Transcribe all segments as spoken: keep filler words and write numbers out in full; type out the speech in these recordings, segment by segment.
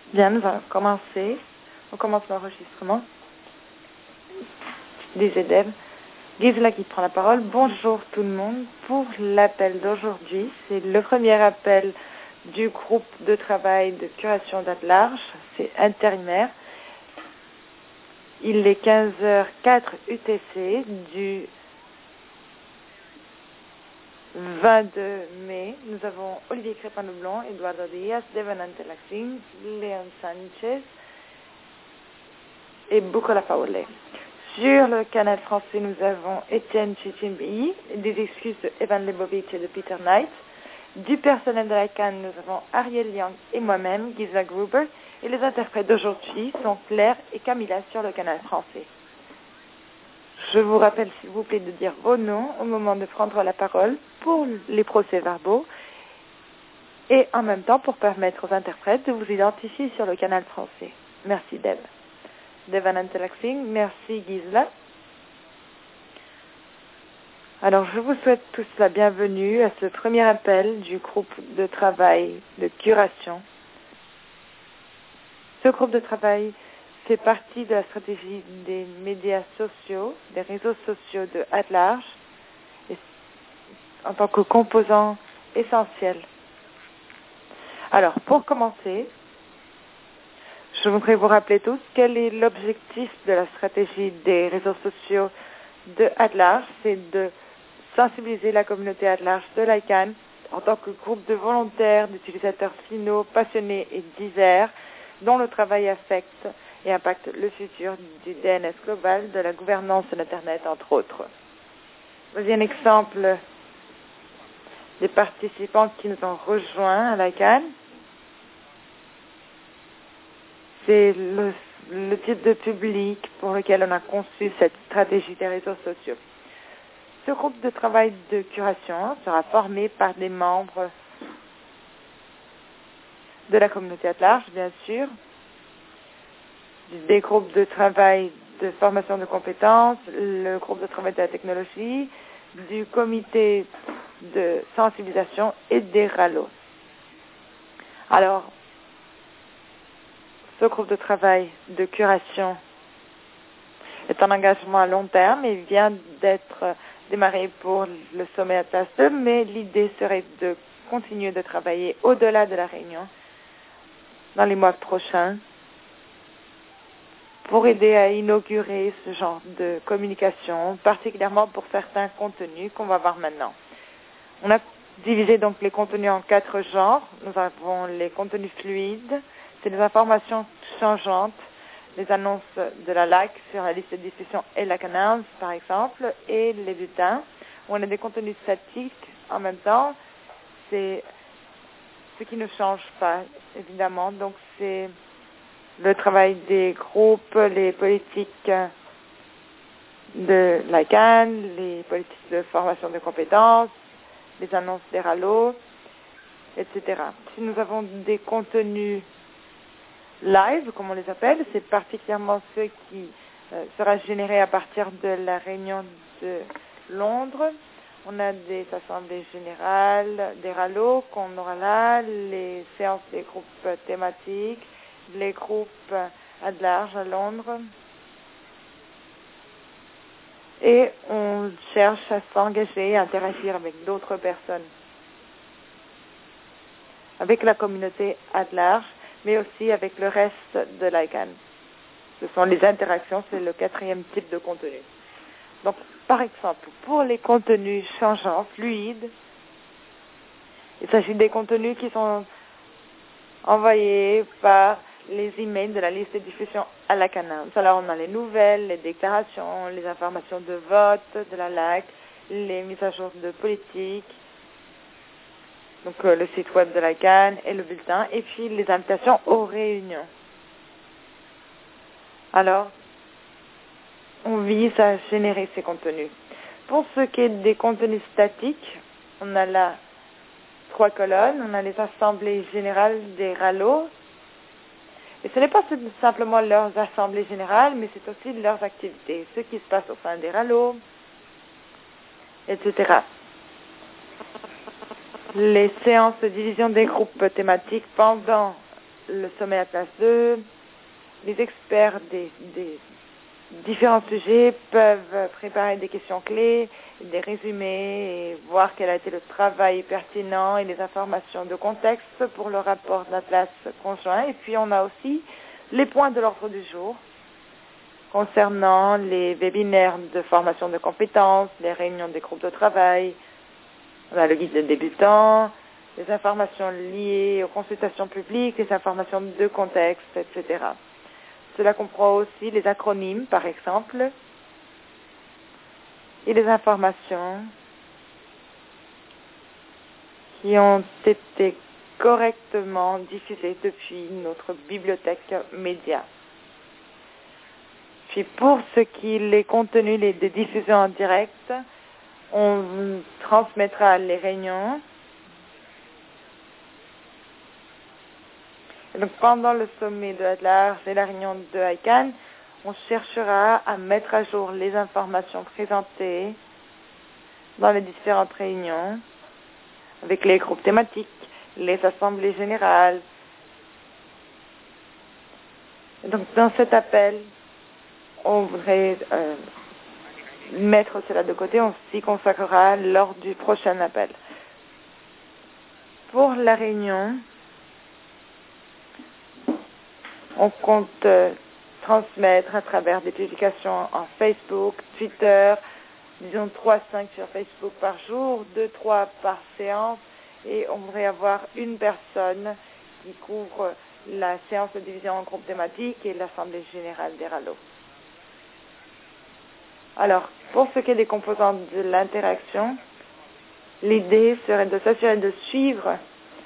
Bien, nous allons commencer. On commence l'enregistrement. Disait Deb. Gisela qui prend la parole. Bonjour tout le monde. Pour l'appel d'aujourd'hui, c'est le premier appel du groupe de travail de curation date large. C'est intérimaire. Il est quinze heures quatre U T C du vingt-deux mai. Nous avons Olivier Crépin-Leblanc, Eduardo Diaz, Devon Antelaxing, Léon Sanchez et Bukola Faole. Sur le canal français, nous avons Étienne Chichimbi, des excuses de Evan Lebovitch et de Peter Knight. Du personnel de la C A N, nous avons Ariel Young et moi-même, Gisela Gruber. Et les interprètes d'aujourd'hui sont Claire et Camilla sur le canal français. Je vous rappelle, s'il vous plaît, de dire vos noms au moment de prendre la parole pour les procès-verbaux et en même temps pour permettre aux interprètes de vous identifier sur le canal français. Merci, Deb. Devan Antelaxing, merci, Gisela. Alors, je vous souhaite tous la bienvenue à ce premier appel du groupe de travail de curation. Ce groupe de travail fait partie de la stratégie des médias sociaux, des réseaux sociaux de At-Large, en tant que composant essentiel. Alors, pour commencer, je voudrais vous rappeler tous quel est l'objectif de la stratégie des réseaux sociaux de At-Large. C'est de sensibiliser la communauté At-Large de l'I C A N en tant que groupe de volontaires, d'utilisateurs finaux, passionnés et divers, dont le travail affecte et impacte le futur du D N S global, de la gouvernance de l'Internet, entre autres. Voici un exemple des participants qui nous ont rejoints à la C A N. C'est le, le type de public pour lequel on a conçu cette stratégie des réseaux sociaux. Ce groupe de travail de curation sera formé par des membres de la communauté At-Large, bien sûr, des groupes de travail de formation de compétences, le groupe de travail de la technologie, du comité de sensibilisation et des R A L O. Alors, ce groupe de travail de curation est un engagement à long terme et vient d'être démarré pour le sommet Atlas deux, mais l'idée serait de continuer de travailler au-delà de la réunion dans les mois prochains pour aider à inaugurer ce genre de communication, particulièrement pour certains contenus qu'on va voir maintenant. On a divisé donc les contenus en quatre genres. Nous avons les contenus fluides, c'est les informations changeantes, les annonces de la L A C sur la liste de discussion et la canal, par exemple, et les bulletins. On a des contenus statiques en même temps. C'est ce qui ne change pas, évidemment. Donc, c'est le travail des groupes, les politiques de la C A N, les politiques de formation de compétences, les annonces des R A L O, et cetera. Si nous avons des contenus live, comme on les appelle, c'est particulièrement ceux qui euh, sera généré à partir de la réunion de Londres. On a des assemblées générales, des R A L O qu'on aura là, les séances des groupes thématiques, les groupes At-Large à Londres. Et on cherche à s'engager et à interagir avec d'autres personnes, avec la communauté At-Large, mais aussi avec le reste de l'I C A N. Ce sont les interactions, c'est le quatrième type de contenu. Donc, par exemple, pour les contenus changeants, fluides, il s'agit des contenus qui sont envoyés par les emails de la liste de diffusion à la canal. Alors, on a les nouvelles, les déclarations, les informations de vote de la L A C, les mises à jour de politique, donc euh, le site web de la C A N et le bulletin, et puis les invitations aux réunions. Alors, on vise à générer ces contenus. Pour ce qui est des contenus statiques, on a là trois colonnes. On a les assemblées générales des R A L O. Et ce n'est pas simplement leurs assemblées générales, mais c'est aussi leurs activités, ce qui se passe au sein des R A L O, et cetera. Les séances de division des groupes thématiques pendant le sommet Atlas deux, les experts des, des différents sujets peuvent préparer des questions clés, des résumés et voir quel a été le travail pertinent et les informations de contexte pour le rapport d'Atlas conjoint. Et puis on a aussi les points de l'ordre du jour concernant les webinaires de formation de compétences, les réunions des groupes de travail, on a le guide de débutants, les informations liées aux consultations publiques, les informations de contexte, et cetera. Cela comprend aussi les acronymes, par exemple, et les informations qui ont été correctement diffusées depuis notre bibliothèque média. Puis pour ce qui est les contenus les, des diffusions en direct, on transmettra les réunions. Et donc pendant le sommet de Atlas et la réunion de I C A N, on cherchera à mettre à jour les informations présentées dans les différentes réunions avec les groupes thématiques, les assemblées générales. Et donc dans cet appel, on voudrait euh, mettre cela de côté, on s'y consacrera lors du prochain appel. Pour la réunion, on compte euh, transmettre à travers des publications en Facebook, Twitter, disons trois à cinq sur Facebook par jour, deux à trois par séance, et on voudrait avoir une personne qui couvre la séance de division en groupes thématiques et l'Assemblée générale des R A L O. Alors, pour ce qui est des composantes de l'interaction, l'idée serait de s'assurer de suivre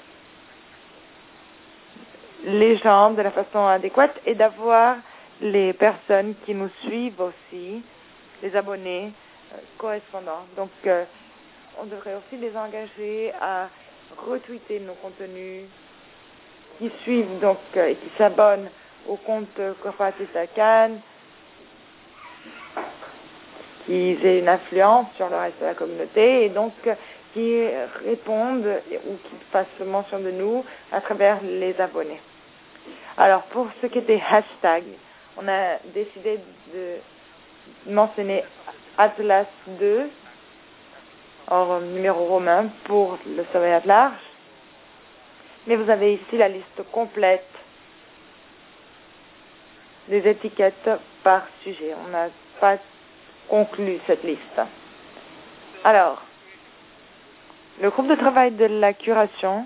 les gens de la façon adéquate et d'avoir les personnes qui nous suivent aussi, les abonnés euh, correspondants. Donc, euh, on devrait aussi les engager à retweeter nos contenus, qui suivent donc euh, et qui s'abonnent au compte corporatif I C A N, qui aient une influence sur le reste de la communauté et donc euh, qui répondent ou qui fassent mention de nous à travers les abonnés. Alors, pour ce qui est des hashtags, on a décidé de mentionner Atlas deux, en numéro romain, pour le sommet at large. Mais vous avez ici la liste complète des étiquettes par sujet. On n'a pas conclu cette liste. Alors, le groupe de travail de la curation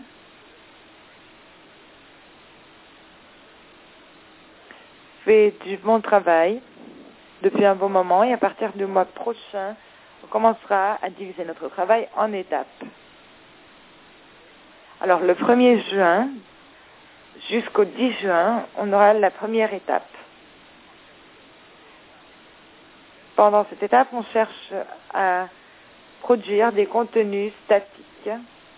fait du bon travail depuis un bon moment et à partir du mois prochain, on commencera à diviser notre travail en étapes. Alors, le premier juin jusqu'au dix juin, on aura la première étape. Pendant cette étape, on cherche à produire des contenus statiques,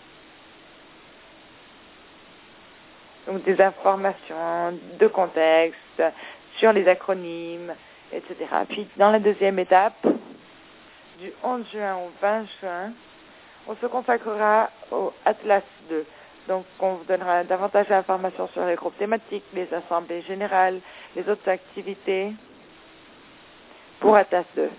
donc des informations de contexte sur les acronymes, et cetera. Puis, dans la deuxième étape, du onze juin au vingt juin, on se consacrera au Atlas deux. Donc, on vous donnera davantage d'informations sur les groupes thématiques, les assemblées générales, les autres activités pour Atlas deux.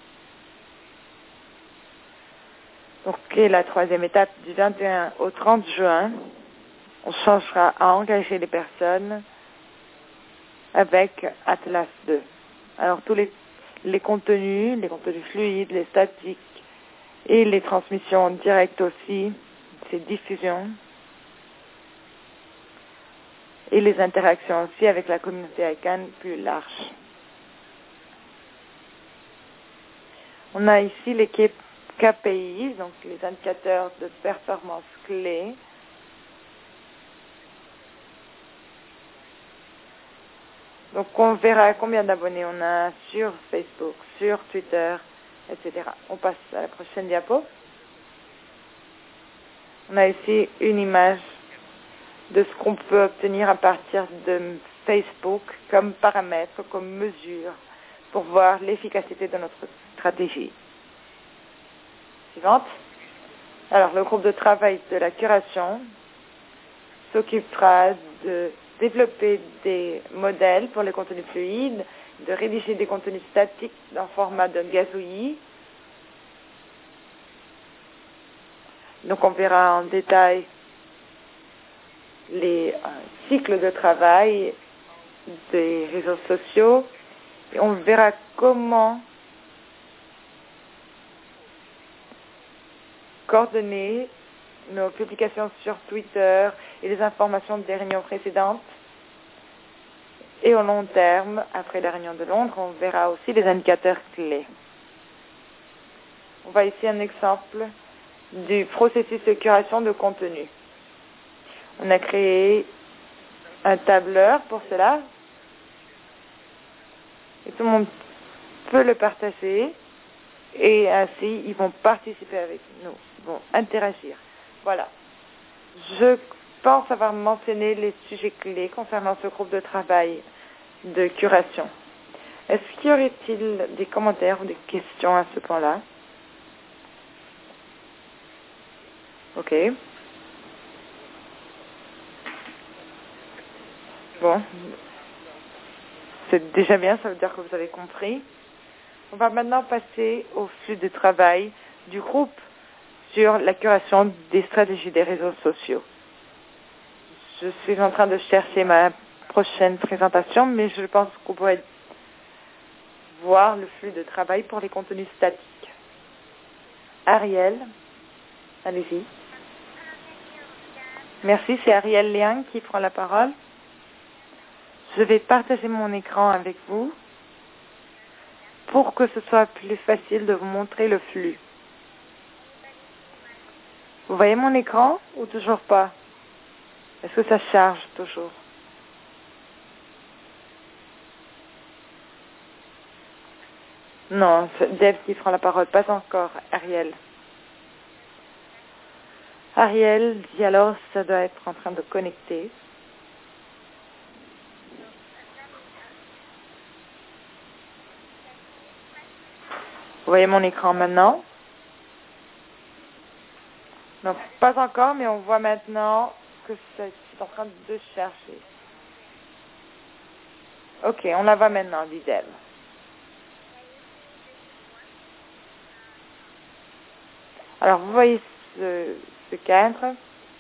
Donc, et la troisième étape, du vingt et un au trente juin, on cherchera à engager les personnes avec Atlas deux. Alors, tous les, les contenus, les contenus fluides, les statiques et les transmissions directes aussi, ces diffusions, et les interactions aussi avec la communauté I C A N plus large. On a ici l'équipe K P I, donc les indicateurs de performance clés. Donc on verra combien d'abonnés on a sur Facebook, sur Twitter, et cetera. On passe à la prochaine diapo. On a ici une image de ce qu'on peut obtenir à partir de Facebook comme paramètre, comme mesure, pour voir l'efficacité de notre stratégie. Suivante. Alors, le groupe de travail de la curation s'occupera de développer des modèles pour les contenus fluides, de rédiger des contenus statiques dans le format de gazouillis. Donc on verra en détail les euh, cycles de travail des réseaux sociaux et on verra comment coordonner nos publications sur Twitter et les informations des réunions précédentes. Et au long terme, après la réunion de Londres, on verra aussi les indicateurs clés. On voit ici un exemple du processus de curation de contenu. On a créé un tableur pour cela. Et tout le monde peut le partager. Et ainsi, ils vont participer avec nous. Ils vont interagir. Voilà. Je pense avoir mentionné les sujets clés concernant ce groupe de travail de curation. Est-ce qu'il y aurait-il des commentaires ou des questions à ce point-là? Ok. Bon. C'est déjà bien, ça veut dire que vous avez compris. On va maintenant passer au flux de travail du groupe sur la curation des stratégies des réseaux sociaux. Je suis en train de chercher ma prochaine présentation, mais je pense qu'on pourrait voir le flux de travail pour les contenus statiques. Ariel, allez-y. Merci, c'est Ariel Liang qui prend la parole. Je vais partager mon écran avec vous pour que ce soit plus facile de vous montrer le flux. Vous voyez mon écran ou toujours pas? Est-ce que ça charge toujours? Non, c'est Dave qui prend la parole, pas encore, Ariel. Ariel dit alors ça doit être en train de connecter. Vous voyez mon écran maintenant? Non, pas encore, mais on voit maintenant que c'est en train de chercher. Ok, on la voit maintenant, dit Deb. Alors, vous voyez ce, ce cadre?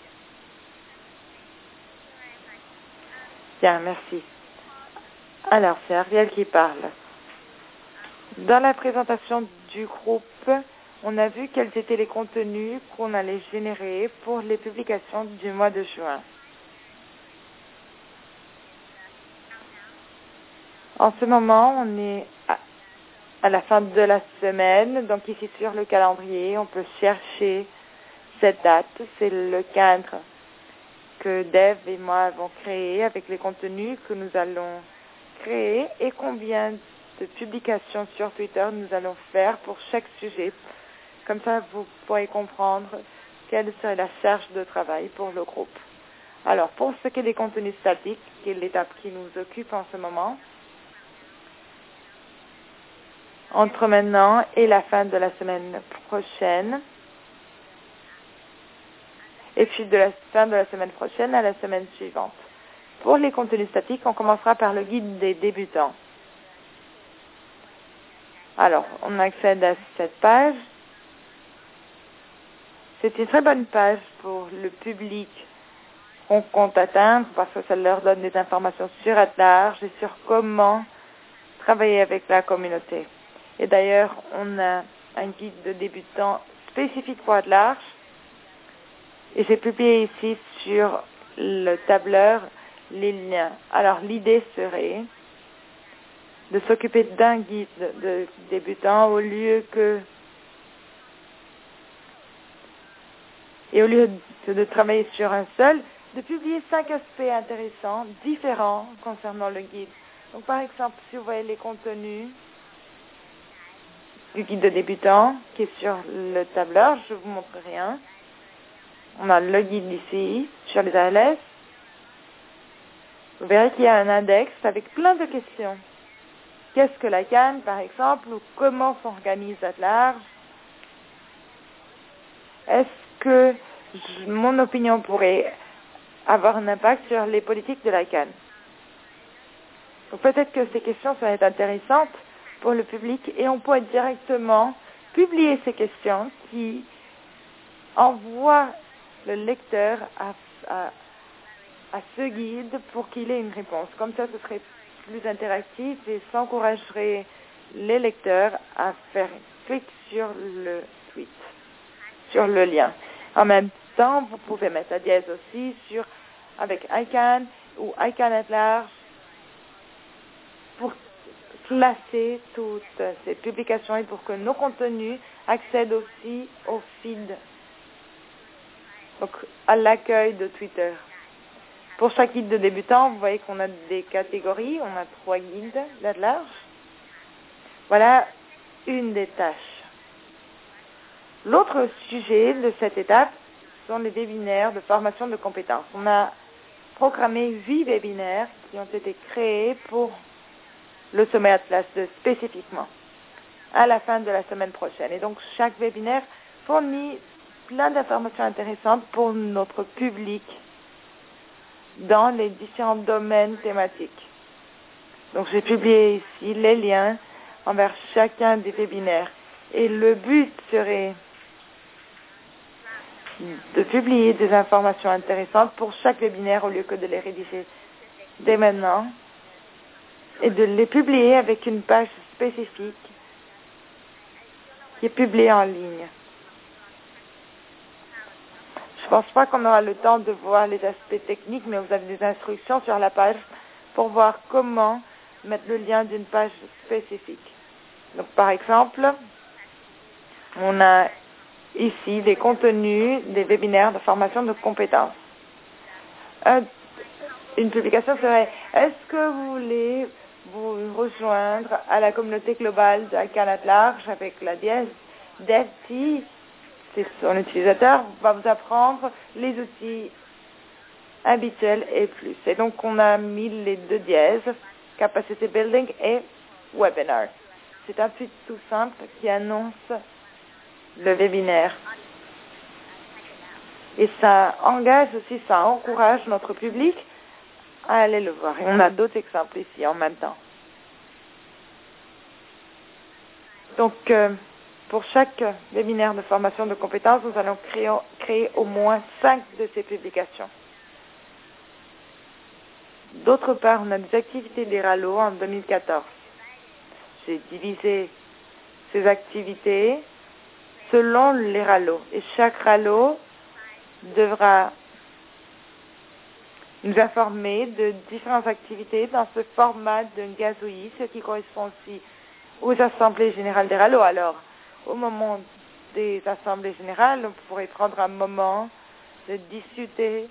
Bien, merci. Alors, c'est Ariel qui parle. Dans la présentation du groupe, on a vu quels étaient les contenus qu'on allait générer pour les publications du mois de juin. En ce moment, on est à, à la fin de la semaine, donc ici sur le calendrier, on peut chercher cette date. C'est le cadre que Dave et moi avons créé avec les contenus que nous allons créer et combien de publications sur Twitter nous allons faire pour chaque sujet. Comme ça, vous pourrez comprendre quelle serait la charge de travail pour le groupe. Alors, pour ce qui est des contenus statiques, qui est l'étape qui nous occupe en ce moment, entre maintenant et la fin de la semaine prochaine, et puis de la fin de la semaine prochaine à la semaine suivante. Pour les contenus statiques, on commencera par le guide des débutants. Alors, on accède à cette page. C'est une très bonne page pour le public qu'on compte atteindre parce que ça leur donne des informations sur Atlarge et sur comment travailler avec la communauté. Et d'ailleurs, on a un guide de débutants spécifique pour Atlarge. Et j'ai publié ici sur le tableur les liens. Alors, l'idée serait de s'occuper d'un guide de débutants au lieu que et au lieu de, de travailler sur un seul, de publier cinq aspects intéressants, différents concernant le guide. Donc, par exemple, si vous voyez les contenus du guide de débutants qui est sur le tableur, je vous montre rien. On a le guide ici, sur les A L S. Vous verrez qu'il y a un index avec plein de questions. Qu'est-ce que la Cannes, par exemple, ou comment s'organise Atlarge? Est-ce que je, mon opinion pourrait avoir un impact sur les politiques de l'ICANN. Donc peut-être que ces questions seraient intéressantes pour le public et on pourrait directement publier ces questions qui envoient le lecteur à, à, à ce guide pour qu'il ait une réponse. Comme ça, ce serait plus interactif et ça encouragerait les lecteurs à faire clic sur le tweet, sur le lien. En même temps, vous pouvez mettre la dièse aussi sur, avec ICANN ou ICANN at large pour classer toutes ces publications et pour que nos contenus accèdent aussi au feed, donc à l'accueil de Twitter. Pour chaque guide de débutant, vous voyez qu'on a des catégories, on a trois guides là de large. Voilà une des tâches. L'autre sujet de cette étape sont les webinaires de formation de compétences. On a programmé huit webinaires qui ont été créés pour le sommet Atlas deux spécifiquement à la fin de la semaine prochaine. Et donc, chaque webinaire fournit plein d'informations intéressantes pour notre public dans les différents domaines thématiques. Donc, j'ai publié ici les liens envers chacun des webinaires. Et le but serait de publier des informations intéressantes pour chaque webinaire au lieu que de les rédiger dès maintenant et de les publier avec une page spécifique qui est publiée en ligne. Je ne pense pas qu'on aura le temps de voir les aspects techniques, mais vous avez des instructions sur la page pour voir comment mettre le lien d'une page spécifique. Donc, par exemple, on a ici des contenus des webinaires de formation de compétences. Un, une publication serait « Est-ce que vous voulez vous rejoindre à la communauté globale de ICANN at large avec la dièse DevT ?» C'est son utilisateur va vous apprendre les outils habituels et plus. Et donc, on a mis les deux dièses, Capacity Building et Webinar. C'est un tweet tout simple qui annonce le webinaire. Et ça engage aussi, ça encourage notre public à aller le voir. Et on a d'autres exemples ici en même temps. Donc, euh, pour chaque webinaire de formation de compétences, nous allons créer, créer au moins cinq de ces publications. D'autre part, on a des activités des rallos en deux mille quatorze. J'ai divisé ces activités selon les rallos. Et chaque rallot devra nous informer de différentes activités dans ce format d'un gazouillis, ce qui correspond aussi aux assemblées générales des rallos. Alors, au moment des assemblées générales, on pourrait prendre un moment de discuter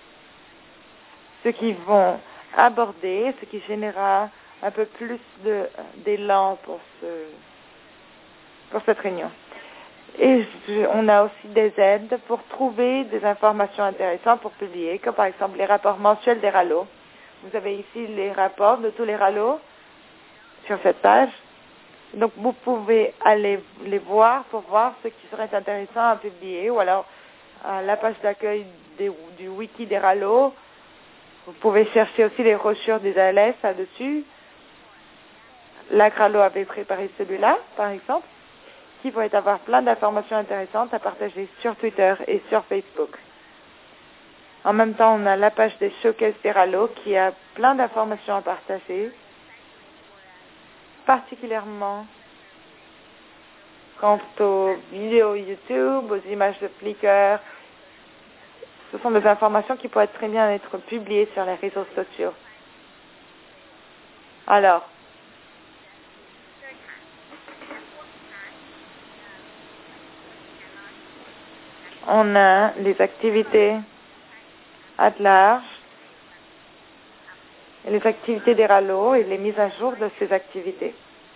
ce qu'ils vont aborder, ce qui générera un peu plus de, d'élan pour, ce, pour cette réunion. Et je, on a aussi des aides pour trouver des informations intéressantes pour publier, comme par exemple les rapports mensuels des rallos. Vous avez ici les rapports de tous les rallos sur cette page. Donc, vous pouvez aller les voir pour voir ce qui serait intéressant à publier, ou alors à la page d'accueil des, du wiki des rallos. Vous pouvez chercher aussi les brochures des A L S là-dessus. La Rallo avait préparé celui-là, par exemple, qui pourrait avoir plein d'informations intéressantes à partager sur Twitter et sur Facebook. En même temps, on a la page des showcases des rallos qui a plein d'informations à partager, particulièrement quant aux vidéos YouTube, aux images de Flickr. Ce sont des informations qui pourraient très bien être publiées sur les réseaux sociaux. Alors, on a les activités at large, et les activités des rallos et les mises à jour de ces activités.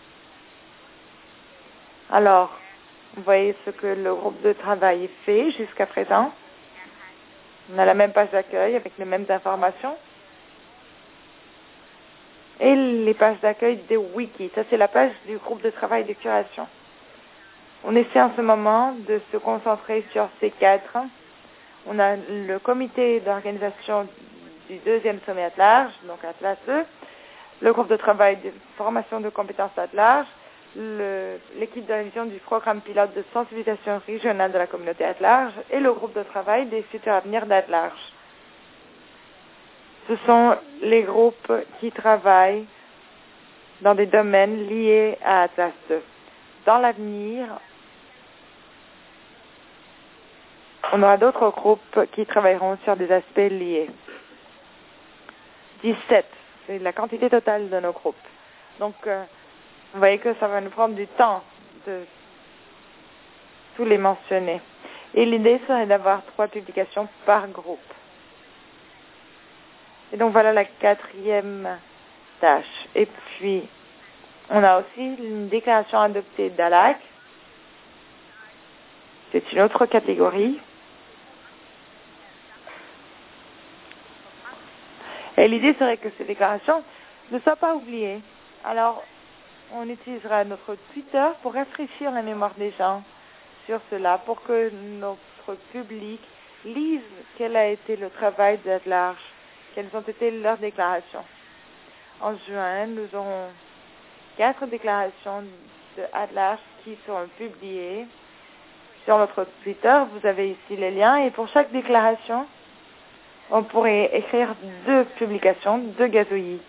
Alors, vous voyez ce que le groupe de travail fait jusqu'à présent. On a la même page d'accueil avec les mêmes informations. Et les pages d'accueil des wikis. Ça, c'est la page du groupe de travail de curation. On essaie en ce moment de se concentrer sur ces quatre On a le comité d'organisation du deuxième sommet at large, donc Atlas deux, le groupe de travail de formation de compétences at large, le- l'équipe de révision du programme pilote de sensibilisation régionale de la communauté at large et le groupe de travail des futurs avenirs d'at large. Ce sont les groupes qui travaillent dans des domaines liés à Atlas deux. Dans l'avenir, on aura d'autres groupes qui travailleront sur des aspects liés. dix-sept, c'est la quantité totale de nos groupes. Donc, euh, vous voyez que ça va nous prendre du temps de tous les mentionner. Et l'idée serait d'avoir trois publications par groupe. Et donc, voilà la quatrième tâche. Et puis, on a aussi une déclaration adoptée d'A L A C. C'est une autre catégorie. Et l'idée serait que ces déclarations ne soient pas oubliées. Alors, on utilisera notre Twitter pour rafraîchir la mémoire des gens sur cela, pour que notre public lise quel a été le travail d'At large, quelles ont été leurs déclarations. En juin, nous aurons quatre déclarations de At large qui seront publiées sur notre Twitter. Vous avez ici les liens et pour chaque déclaration, on pourrait écrire deux publications, deux gazouillis.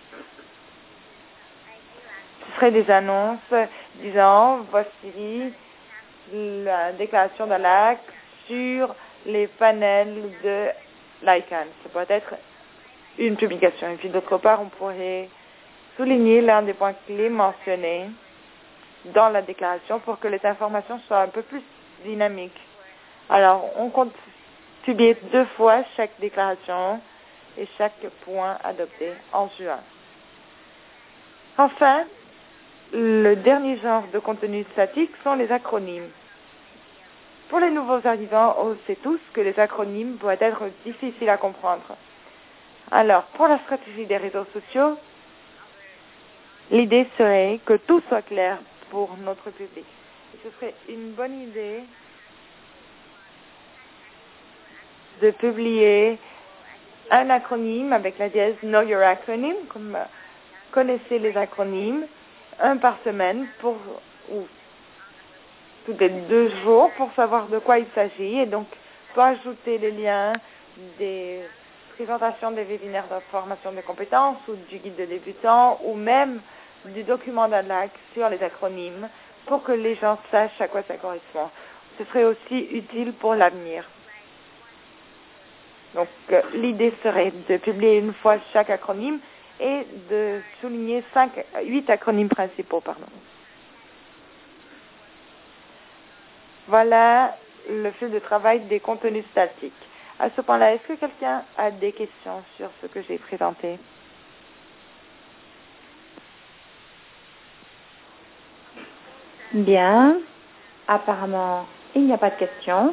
Ce seraient des annonces disant voici la déclaration d'A L A C sur les panels de l'ICANN. Ça pourrait être une publication. Et puis d'autre part, on pourrait souligner l'un des points clés mentionnés dans la déclaration pour que les informations soient un peu plus dynamiques. Alors, on compte publier deux fois chaque déclaration et chaque point adopté en juin. Enfin, le dernier genre de contenu statique sont les acronymes. Pour les nouveaux arrivants, on sait tous que les acronymes pourraient être difficiles à comprendre. Alors, pour la stratégie des réseaux sociaux, l'idée serait que tout soit clair pour notre public. Et ce serait une bonne idée de publier un acronyme avec la dièse Know Your Acronym, comme euh, connaissez les acronymes, un par semaine pour, ou tous les deux jours pour savoir de quoi il s'agit et donc soit ajouter les liens des présentations des webinaires de formation de compétences ou du guide de débutants ou même du document d'A L A C sur les acronymes pour que les gens sachent à quoi ça correspond. Ce serait aussi utile pour l'avenir. Donc, euh, l'idée serait de publier une fois chaque acronyme et de souligner cinq, huit acronymes principaux, pardon. Voilà le fil de travail des contenus statiques. À ce point-là, est-ce que quelqu'un a des questions sur ce que j'ai présenté? Bien. Apparemment, il n'y a pas de questions.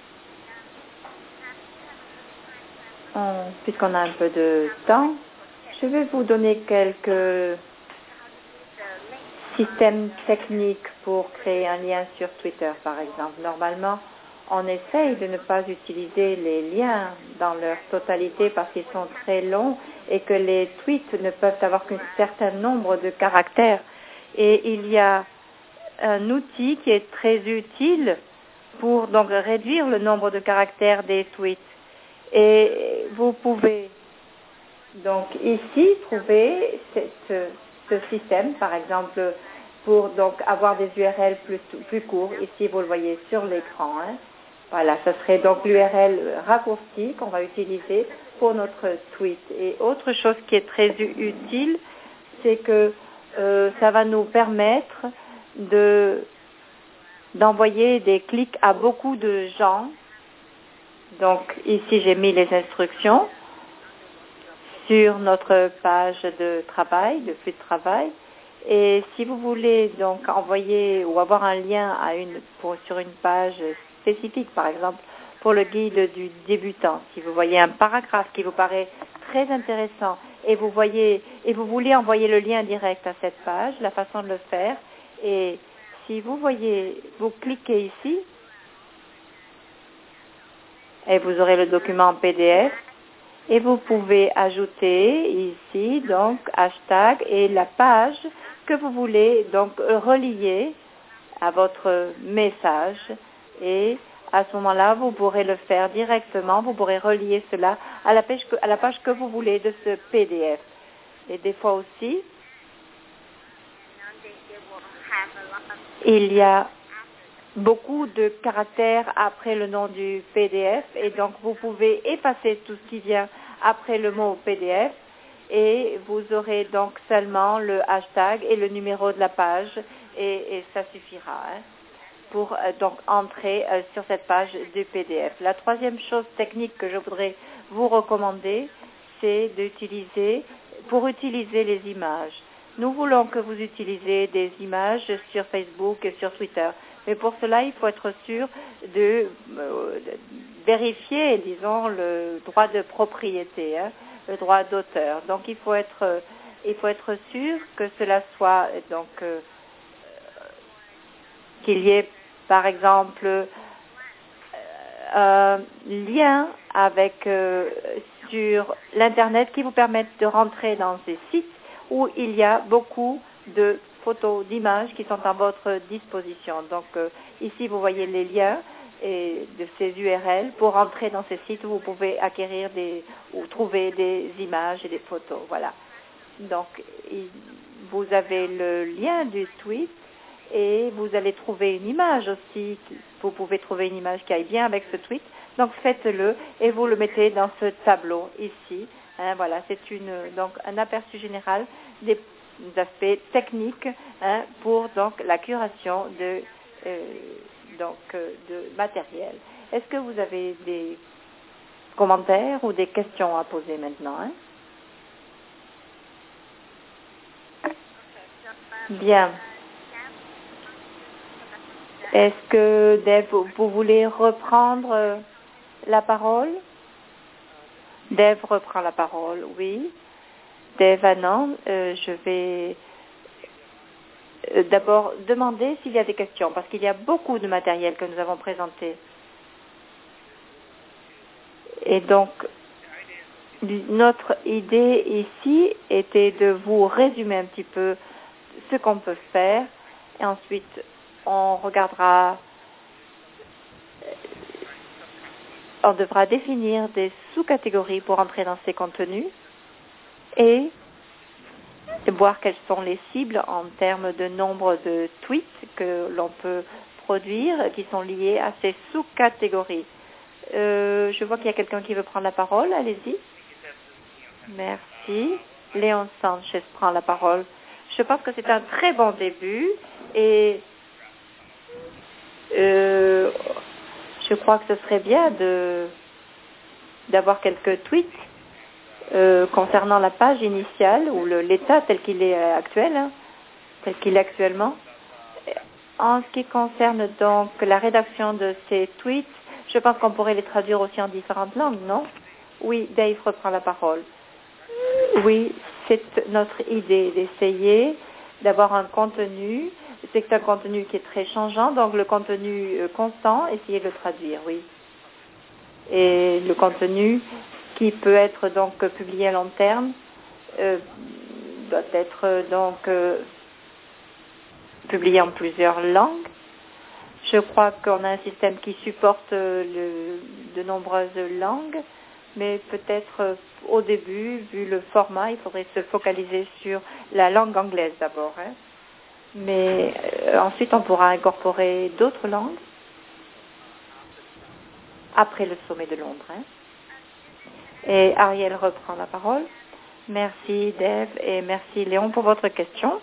On- Puisqu'on a un peu de temps, je vais vous donner quelques systèmes techniques pour créer un lien sur Twitter, par exemple. Normalement, on essaye de ne pas utiliser les liens dans leur totalité parce qu'ils sont très longs et que les tweets ne peuvent avoir qu'un certain nombre de caractères. Et il y a un outil qui est très utile pour donc réduire le nombre de caractères des tweets. Et vous pouvez donc ici trouver cette, ce système, par exemple, pour donc avoir des U R L plus, plus courts. Ici, vous le voyez sur l'écran. Hein. Voilà, ce serait donc l'U R L raccourci qu'on va utiliser pour notre tweet. Et autre chose qui est très utile, c'est que euh, ça va nous permettre de d'envoyer des clics à beaucoup de gens. Donc ici, j'ai mis les instructions sur notre page de travail, de flux de travail. Et si vous voulez donc envoyer ou avoir un lien à une, pour, sur une page spécifique, par exemple, pour le guide du débutant, si vous voyez un paragraphe qui vous paraît très intéressant et vous voyez et vous voulez envoyer le lien direct à cette page, la façon de le faire, et si vous voyez, vous cliquez ici, et vous aurez le document en P D F. Et vous pouvez ajouter ici donc hashtag et la page que vous voulez donc relier à votre message. Et à ce moment-là, vous pourrez le faire directement. Vous pourrez relier cela à la page que, à la page que vous voulez de ce P D F. Et des fois aussi, il y a beaucoup de caractères après le nom du P D F et donc vous pouvez effacer tout ce qui vient après le mot P D F et vous aurez donc seulement le hashtag et le numéro de la page et, et ça suffira hein, pour euh, donc entrer euh, sur cette page du P D F. La troisième chose technique que je voudrais vous recommander, c'est d'utiliser, pour utiliser les images. Nous voulons que vous utilisiez des images sur Facebook et sur Twitter. Mais pour cela, il faut être sûr de, euh, de vérifier, disons, le droit de propriété, hein, le droit d'auteur. Donc, il faut être, euh, il faut être sûr que cela soit, donc, euh, qu'il y ait, par exemple, euh, un lien avec euh, sur l'internet qui vous permette de rentrer dans ces sites où il y a beaucoup de photos, d'images qui sont à votre disposition. Donc euh, ici, vous voyez les liens et de ces U R L pour entrer dans ces sites où vous pouvez acquérir des ou trouver des images et des photos. Voilà. Donc, il, vous avez le lien du tweet et vous allez trouver une image aussi. Vous pouvez trouver une image qui aille bien avec ce tweet. Donc, faites-le et vous le mettez dans ce tableau ici. Hein, voilà, c'est une donc un aperçu général des aspects techniques hein, pour donc la curation de euh, donc euh, de matériel. Est-ce que vous avez des commentaires ou des questions à poser maintenant hein? Bien. Est-ce que Dave, vous voulez reprendre la parole? Dave reprend la parole, oui. Dave Anand, euh, je vais euh, d'abord demander s'il y a des questions, parce qu'il y a beaucoup de matériel que nous avons présenté. Et donc, notre idée ici était de vous résumer un petit peu ce qu'on peut faire, et ensuite on regardera, on devra définir des sous-catégories pour entrer dans ces contenus, et voir quelles sont les cibles en termes de nombre de tweets que l'on peut produire qui sont liés à ces sous-catégories. Euh, je vois qu'il y a quelqu'un qui veut prendre la parole. Allez-y. Merci. Léon Sanchez prend la parole. Je pense que c'est un très bon début et euh, je crois que ce serait bien de d'avoir quelques tweets Euh, concernant la page initiale ou le, l'état tel qu'il est actuel, hein, tel qu'il est actuellement. En ce qui concerne donc la rédaction de ces tweets, je pense qu'on pourrait les traduire aussi en différentes langues, non? Oui, Dave reprend la parole. Oui, c'est notre idée d'essayer d'avoir un contenu, c'est un contenu qui est très changeant, donc le contenu euh, constant, essayer de le traduire, oui. Et le contenu qui peut être donc publié à long terme, euh, doit être donc euh, publié en plusieurs langues. Je crois qu'on a un système qui supporte euh, le, de nombreuses langues, mais peut-être euh, au début, vu le format, il faudrait se focaliser sur la langue anglaise d'abord. Hein. Mais euh, ensuite, on pourra incorporer d'autres langues après le sommet de Londres. Hein. Et Ariel reprend la parole. Merci Dave et merci Léon pour votre question.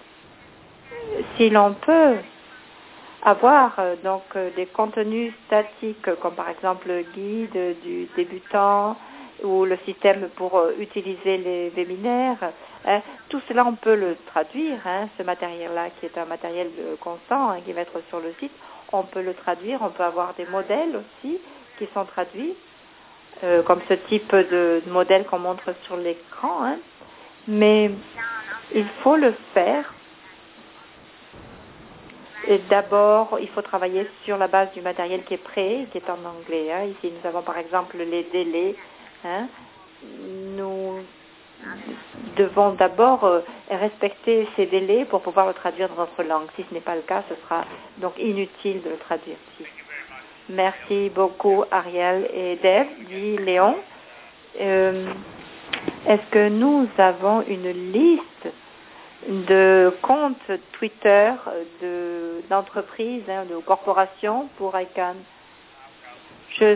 Si l'on peut avoir euh, donc euh, des contenus statiques comme par exemple le guide du débutant ou le système pour euh, utiliser les webinaires, hein, tout cela on peut le traduire, hein, ce matériel-là qui est un matériel euh, constant hein, qui va être sur le site, on peut le traduire, on peut avoir des modèles aussi qui sont traduits. Euh, comme ce type de, de modèle qu'on montre sur l'écran, hein. Mais il faut le faire d'abord, il faut travailler sur la base du matériel qui est prêt, qui est en anglais. Hein. Ici, nous avons par exemple les délais. Hein. Nous devons d'abord euh, respecter ces délais pour pouvoir le traduire dans notre langue. Si ce n'est pas le cas, ce sera donc inutile de le traduire ici. Merci beaucoup, Ariel et Dave, dit Léon. Euh, est-ce que nous avons une liste de comptes Twitter de, d'entreprises, hein, de corporations pour I C A N? Je,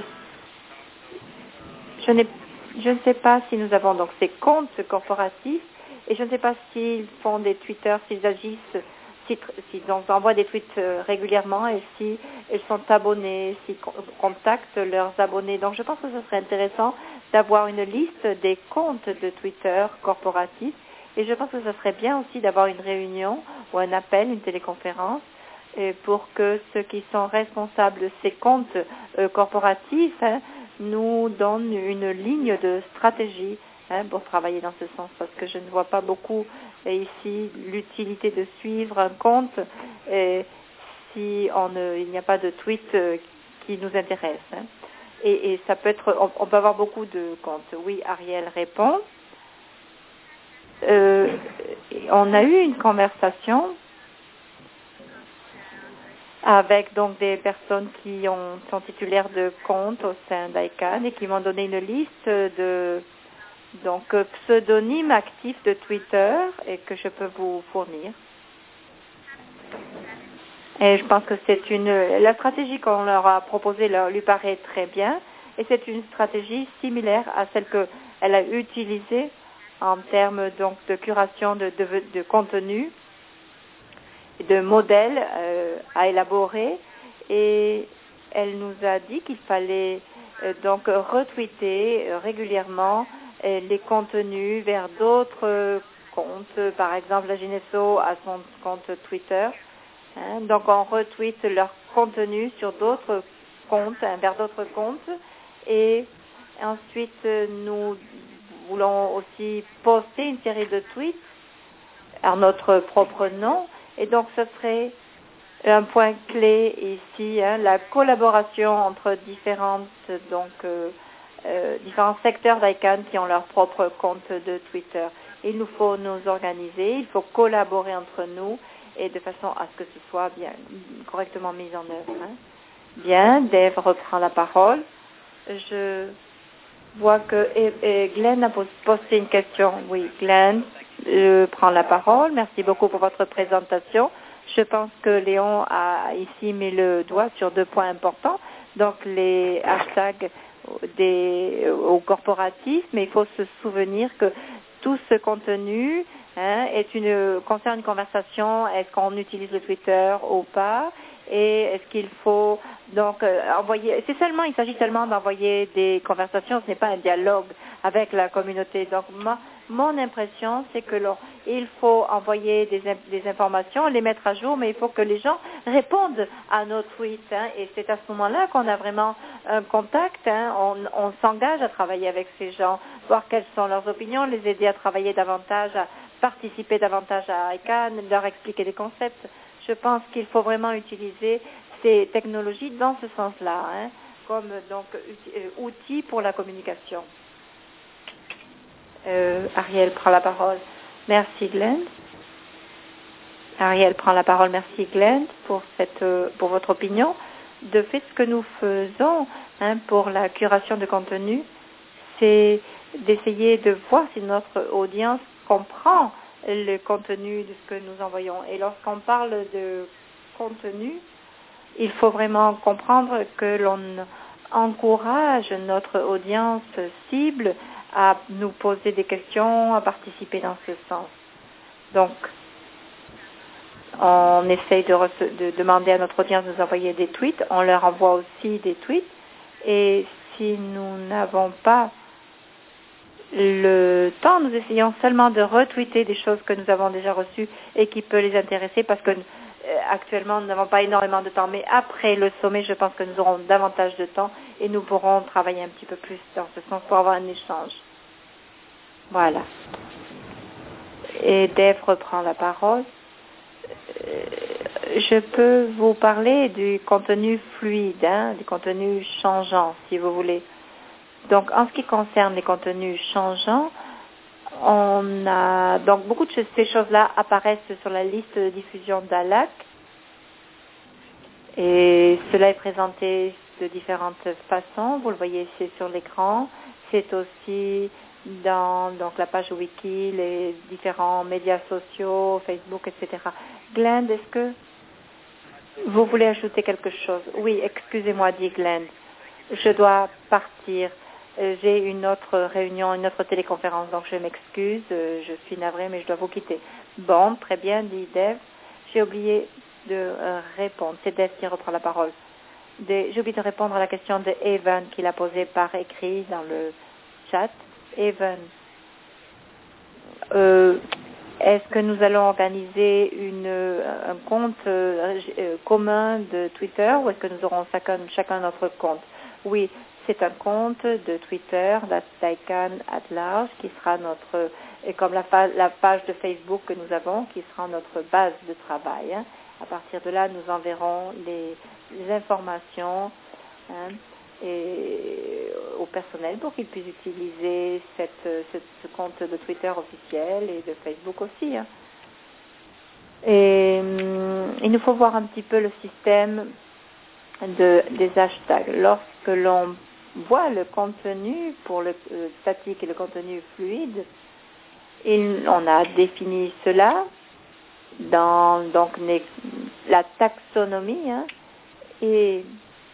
je, n'ai, je ne sais pas si nous avons donc ces comptes corporatifs et je ne sais pas s'ils font des Twitter, s'ils agissent, s'ils, s'ils envoient des tweets régulièrement et s'ils sont abonnés, s'ils contactent leurs abonnés. Donc je pense que ce serait intéressant d'avoir une liste des comptes de Twitter corporatifs. Et je pense que ce serait bien aussi d'avoir une réunion ou un appel, une téléconférence, et pour que ceux qui sont responsables de ces comptes euh, corporatifs hein, nous donnent une ligne de stratégie hein, pour travailler dans ce sens. Parce que je ne vois pas beaucoup et ici l'utilité de suivre un compte et si on ne, il n'y a pas de tweet euh, qui nous intéresse. Hein. Et, et ça peut être, on, on peut avoir beaucoup de comptes. Oui, Ariel répond. Euh, on a eu une conversation avec donc des personnes qui ont, sont titulaires de comptes au sein d'I C A N et qui m'ont donné une liste de donc pseudonymes actifs de Twitter et que je peux vous fournir. Et je pense que c'est une la stratégie qu'on leur a proposée leur, lui paraît très bien et c'est une stratégie similaire à celle qu'elle a utilisée en termes donc de curation de, de, de contenu, de modèles euh, à élaborer, et elle nous a dit qu'il fallait euh, donc retweeter euh, régulièrement euh, les contenus vers d'autres euh, comptes, par exemple la Ginesso a son compte Twitter, hein, donc on retweet leur contenu sur d'autres comptes, hein, vers d'autres comptes, et ensuite nous voulons aussi poster une série de tweets à notre propre nom. Et donc, ce serait un point clé ici, hein, la collaboration entre différentes, donc, euh, euh, différents secteurs d'I C A N qui ont leur propre compte de Twitter. Il nous faut nous organiser, il faut collaborer entre nous et de façon à ce que ce soit bien correctement mis en œuvre. Hein. Bien, Dave reprend la parole. Je vois que et, et Glenn a posé une question. Oui, Glenn euh, prend la parole. Merci beaucoup pour votre présentation. Je pense que Léon a ici mis le doigt sur deux points importants. Donc, les hashtags des, au corporatif, mais il faut se souvenir que tout ce contenu hein, est une, concerne une conversation. Est-ce qu'on utilise le Twitter ou pas? Et est-ce qu'il faut donc euh, envoyer, c'est seulement, il s'agit seulement d'envoyer des conversations, ce n'est pas un dialogue avec la communauté. Donc moi, mon impression, c'est que l'on, il faut envoyer des, des informations, les mettre à jour, mais il faut que les gens répondent à nos tweets. Hein, et c'est à ce moment-là qu'on a vraiment un contact. Hein, on, on s'engage à travailler avec ces gens, voir quelles sont leurs opinions, les aider à travailler davantage, à participer davantage à I C A N, leur expliquer des concepts. Je pense qu'il faut vraiment utiliser ces technologies dans ce sens-là, hein, comme donc outils pour la communication. Euh, Ariel prend la parole. Merci Glenn. Ariel prend la parole. Merci Glenn pour cette pour votre opinion. De fait, ce que nous faisons hein, pour la curation de contenu, c'est d'essayer de voir si notre audience comprend le contenu de ce que nous envoyons. Et lorsqu'on parle de contenu, il faut vraiment comprendre que l'on encourage notre audience cible à nous poser des questions, à participer dans ce sens. Donc, on essaye de, rece- de demander à notre audience de nous envoyer des tweets. On leur envoie aussi des tweets. Et si nous n'avons pas le temps, nous essayons seulement de retweeter des choses que nous avons déjà reçues et qui peuvent les intéresser parce que euh, actuellement nous n'avons pas énormément de temps, mais après le sommet, je pense que nous aurons davantage de temps et nous pourrons travailler un petit peu plus dans ce sens pour avoir un échange. Voilà. Et Dave reprend la parole. Euh, je peux vous parler du contenu fluide, hein, du contenu changeant, si vous voulez. Donc, en ce qui concerne les contenus changeants, on a donc beaucoup de ces choses-là apparaissent sur la liste de diffusion d'A L A C et cela est présenté de différentes façons. Vous le voyez ici sur l'écran. C'est aussi dans donc la page wiki, les différents médias sociaux, Facebook, et cetera. Glenn, est-ce que vous voulez ajouter quelque chose? Oui, excusez-moi, dit Glenn. Je dois partir. J'ai une autre réunion, une autre téléconférence, donc je m'excuse. Je suis navrée, mais je dois vous quitter. Bon, très bien, dit Dave. J'ai oublié de euh, répondre. C'est Dave qui reprend la parole. De, j'ai oublié de répondre à la question de Evan qu'il a posée par écrit dans le chat. Evan, euh, est-ce que nous allons organiser une, un compte euh, commun de Twitter ou est-ce que nous aurons chacun, chacun notre compte? Oui, c'est un compte de Twitter, d'ICANN at large, qui sera notre, et comme la, la page de Facebook que nous avons, qui sera notre base de travail. Hein. À partir de là, nous enverrons les, les informations hein, et, au personnel pour qu'ils puissent utiliser cette, ce, ce compte de Twitter officiel et de Facebook aussi. Hein. Et hum, il nous faut voir un petit peu le système de, des hashtags. Lorsque l'on voit le contenu pour le, le statique et le contenu fluide, et on a défini cela dans donc la taxonomie hein, et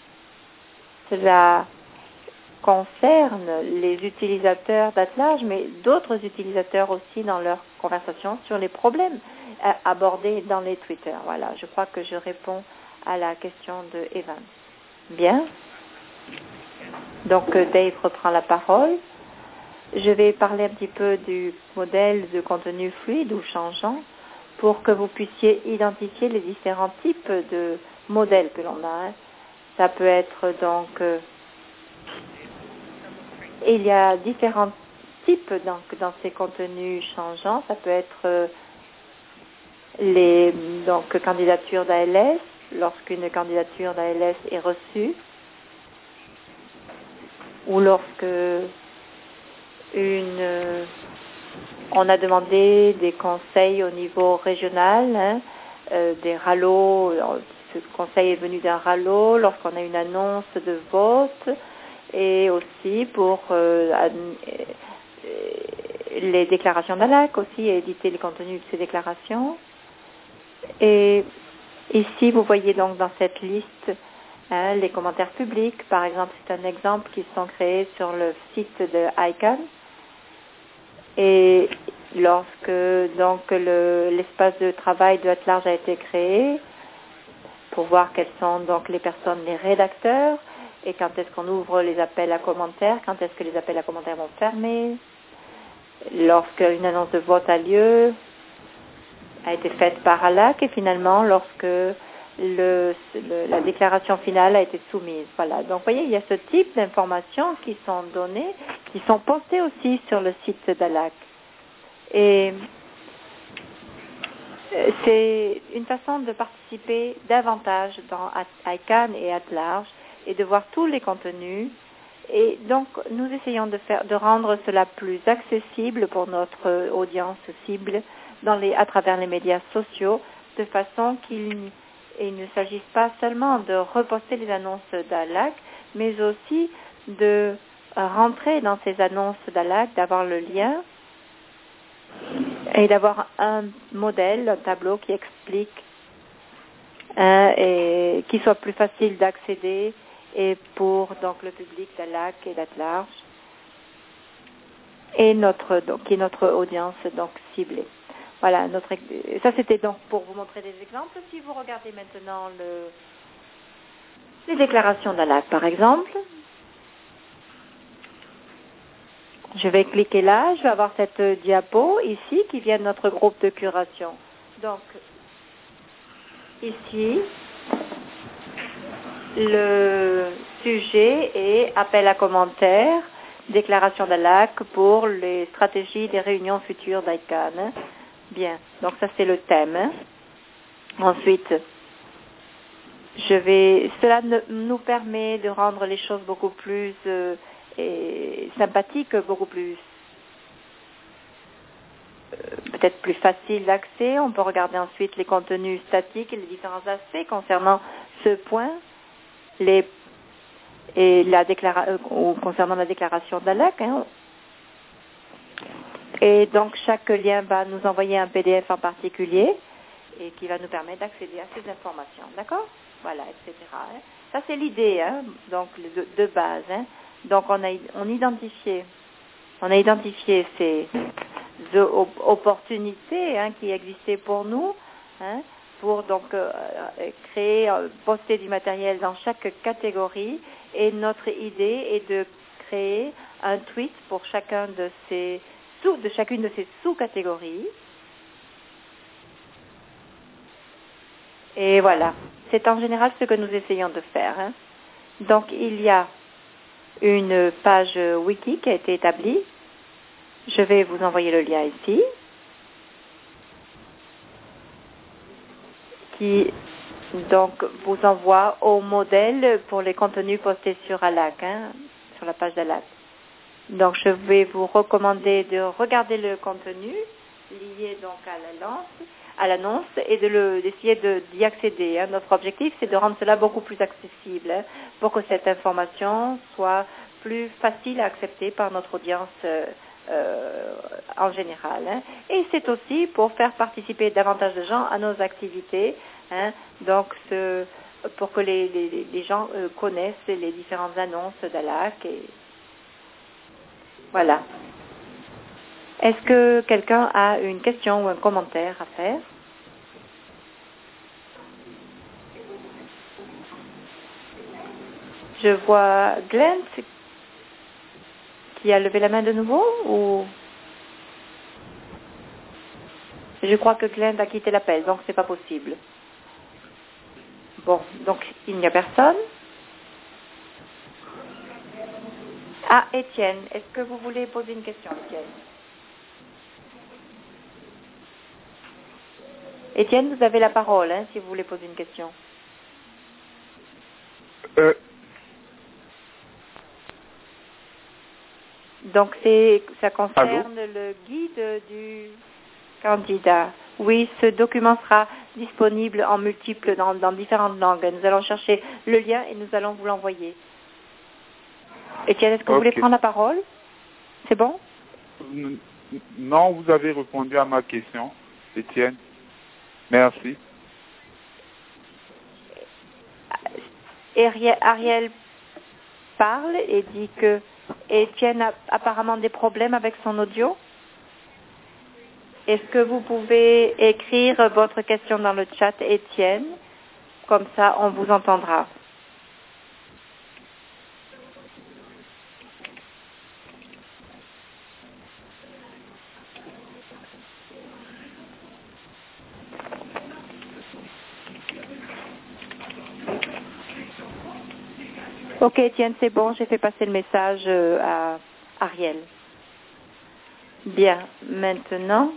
cela concerne les utilisateurs d'Atlas, mais d'autres utilisateurs aussi dans leur conversation sur les problèmes abordés dans les Twitter. Voilà, je crois que je réponds à la question de Evan. Bien. Donc Dave reprend la parole. Je vais parler un petit peu du modèle de contenu fluide ou changeant pour que vous puissiez identifier les différents types de modèles que l'on a. Ça peut être donc... Euh, il y a différents types donc, dans ces contenus changeants. Ça peut être euh, les donc, candidatures d'A L S, lorsqu'une candidature d'A L S est reçue, ou lorsque une, euh, on a demandé des conseils au niveau régional, hein, euh, des rallots, ce conseil est venu d'un rallot, lorsqu'on a une annonce de vote, et aussi pour euh, les déclarations d'A L A C aussi, éditer le contenu de ces déclarations. Et ici, vous voyez donc dans cette liste hein, les commentaires publics. Par exemple, c'est un exemple qui sont créés sur le site de ICANN. Et lorsque donc le, l'espace de travail de Atlas a été créé, pour voir quelles sont donc les personnes, les rédacteurs, et quand est-ce qu'on ouvre les appels à commentaires, quand est-ce que les appels à commentaires vont fermer, lorsqu'une annonce de vote a lieu, a été faite par A L A C, et finalement lorsque le, le, la déclaration finale a été soumise. Voilà. Donc, vous voyez, il y a ce type d'informations qui sont données, qui sont postées aussi sur le site d'A L A C. Et c'est une façon de participer davantage dans ICANN et at large et de voir tous les contenus. Et donc, nous essayons de faire, de rendre cela plus accessible pour notre audience cible dans les, à travers les médias sociaux, de façon qu'il il ne s'agisse pas seulement de reposter les annonces d'A L A C, mais aussi de rentrer dans ces annonces d'A L A C, d'avoir le lien et d'avoir un modèle, un tableau qui explique hein, et qui soit plus facile d'accéder et pour donc le public d'A L A C et d'At large et notre donc qui est notre audience donc ciblée. Voilà, notre ça c'était donc pour vous montrer des exemples. Si vous regardez maintenant le les déclarations d'A L A C par exemple, je vais cliquer là, je vais avoir cette diapo ici qui vient de notre groupe de curation. Donc, ici, le sujet est appel à commentaires, déclaration d'A L A C pour les stratégies des réunions futures d'ICANN. Bien, donc ça c'est le thème. Ensuite, je vais, cela ne, nous permet de rendre les choses beaucoup plus euh, et sympathiques, beaucoup plus euh, peut-être plus faciles d'accès. On peut regarder ensuite les contenus statiques et les différents aspects concernant ce point, les et la déclara, euh, concernant la déclaration d'Alak. Hein. Et donc chaque lien va nous envoyer un P D F en particulier et qui va nous permettre d'accéder à ces informations. D'accord? Voilà, et cetera. Hein. Ça, c'est l'idée, hein, donc de, de base. Hein. Donc, on a, on, identifié, on a identifié ces opportunités hein, qui existaient pour nous, hein, pour donc euh, créer, euh, poster du matériel dans chaque catégorie. Et notre idée est de créer un tweet pour chacun de ces sous, de chacune de ces sous-catégories. Et voilà, c'est en général ce que nous essayons de faire. Hein. Donc, il y a une page wiki qui a été établie. Je vais vous envoyer le lien ici, qui donc vous envoie au modèle pour les contenus postés sur Alak, hein, sur la page d'Alak. Donc, je vais vous recommander de regarder le contenu lié donc à la lance. à l'annonce et de le, d'essayer de, d'y accéder. Hein. Notre objectif, c'est de rendre cela beaucoup plus accessible hein, pour que cette information soit plus facile à accepter par notre audience euh, euh, en général. Hein. Et c'est aussi pour faire participer davantage de gens à nos activités, hein, donc ce, pour que les, les, les gens euh, connaissent les différentes annonces d'Alak. Et voilà. Est-ce que quelqu'un a une question ou un commentaire à faire? Je vois Glenn qui a levé la main de nouveau ou je crois que Glenn a quitté l'appel, donc c'est pas possible. Bon, donc il n'y a personne. Ah, Étienne, est-ce que vous voulez poser une question, Étienne? Étienne, vous avez la parole, hein, si vous voulez poser une question. Euh. Donc, c'est, ça concerne Allô? le guide du candidat. Oui, ce document sera disponible en multiples, dans, dans différentes langues. Nous allons chercher le lien et nous allons vous l'envoyer. Étienne, est-ce que vous Ok. voulez prendre la parole? C'est bon? Non, vous avez répondu à ma question, Étienne. Merci. Et Ariel parle et dit que Étienne a apparemment des problèmes avec son audio. Est-ce que vous pouvez écrire votre question dans le chat, Étienne? Comme ça, on vous entendra. Ok, Étienne, c'est bon, j'ai fait passer le message euh, à Ariel. Bien, maintenant,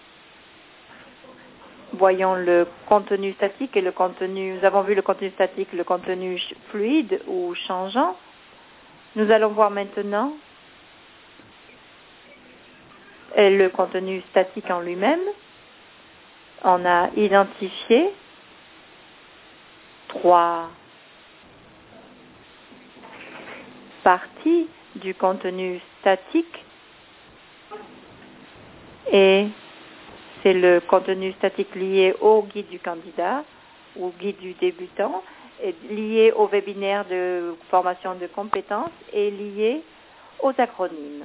voyons le contenu statique et le contenu, nous avons vu le contenu statique, le contenu fluide ou changeant. Nous allons voir maintenant le contenu statique en lui-même. On a identifié trois partie du contenu statique et c'est le contenu statique lié au guide du candidat ou guide du débutant, et lié au webinaire de formation de compétences et lié aux acronymes.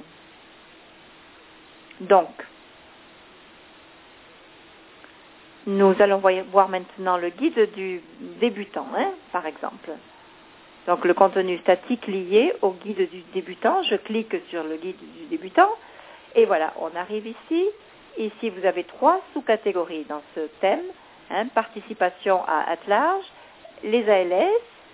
Donc, nous allons voir maintenant le guide du débutant, hein, par exemple. Donc, le contenu statique lié au guide du débutant. Je clique sur le guide du débutant. Et voilà, on arrive ici. Ici, vous avez trois sous-catégories dans ce thème. Hein, participation à at large, les A L S,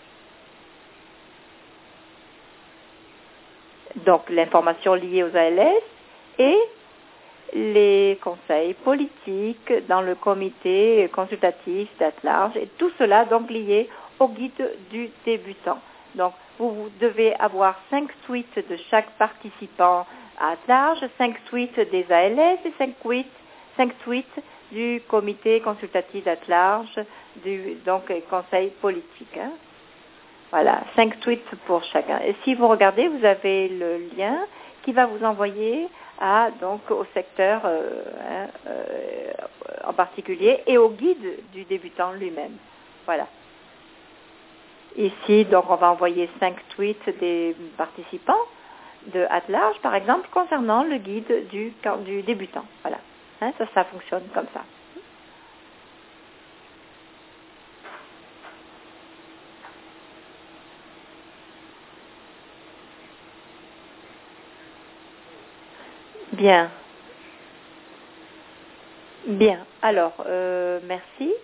donc l'information liée aux A L S, et les conseils politiques dans le comité consultatif d'at large. Et tout cela donc lié au guide du débutant. Donc, vous, vous devez avoir cinq tweets de chaque participant à large, cinq tweets des A L S et cinq tweets, cinq tweets du comité consultatif à large, du donc conseil politique. Hein. Voilà, cinq tweets pour chacun. Et si vous regardez, vous avez le lien qui va vous envoyer à donc au secteur euh, hein, euh, en particulier et au guide du débutant lui-même. Voilà. Ici, donc, on va envoyer cinq tweets des participants de at large, par exemple, concernant le guide du, du débutant. Voilà. Hein, ça, ça fonctionne comme ça. Bien. Bien. Alors, euh, merci.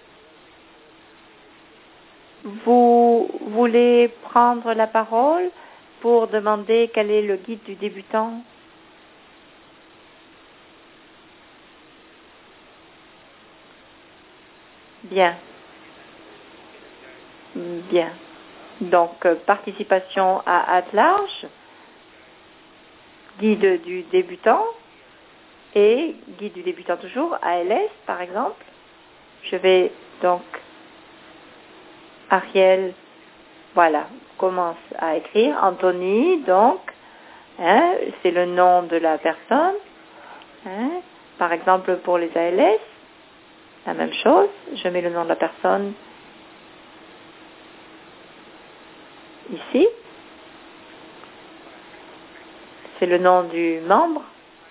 Vous voulez prendre la parole pour demander quel est le guide du débutant? Bien. Bien. Donc, euh, participation à at large, guide du débutant et guide du débutant toujours, A L S par exemple. Je vais donc, Ariel, voilà, commence à écrire. Anthony, donc, hein, c'est le nom de la personne. Hein, par exemple, pour les A L S, la même chose. Je mets le nom de la personne ici. C'est le nom du membre.